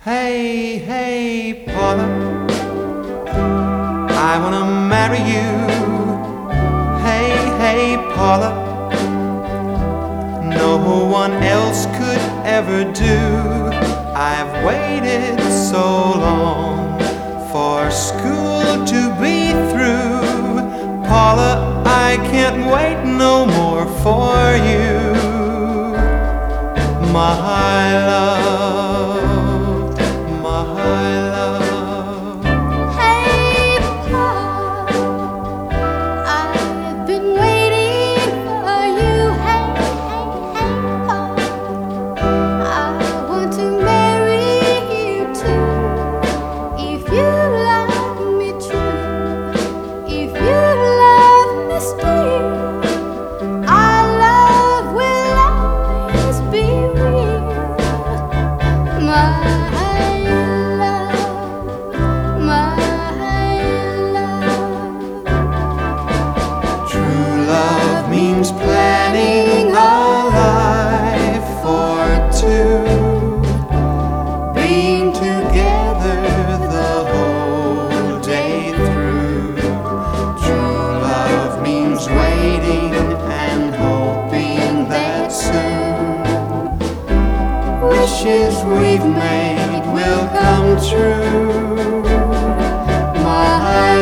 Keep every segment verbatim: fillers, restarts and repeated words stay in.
Hey, hey, Paula, I wanna marry you. Hey, hey, Paula, no one else could ever do. I've waited so long for school to be through. Paula, I can't wait no more for you, my love, my love. Hey, Paul, I've been waiting for you. Hey, hey, hey, Paul, I want to marry you too. If you love me true, if you love me still, our love will always be real, my Means planning a life for two, being together the whole day through. True love means waiting and hoping that soon wishes we've made will come true, my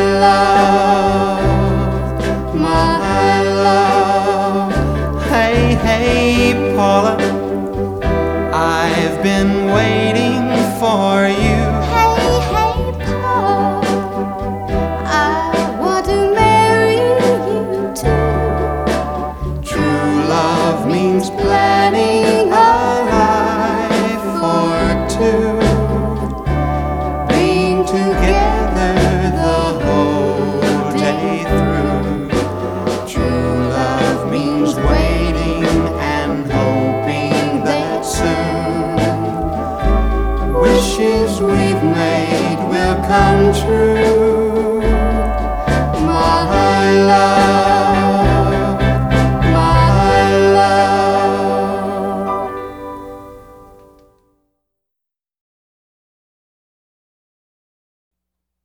love, my love. Hey, hey, Paula, I've been waiting for you. Hey, hey, Paul, I want to marry you too. True love means planning a life for two, being together the whole day through. True love means waiting and hoping that soon wishes we've made will come true, my love.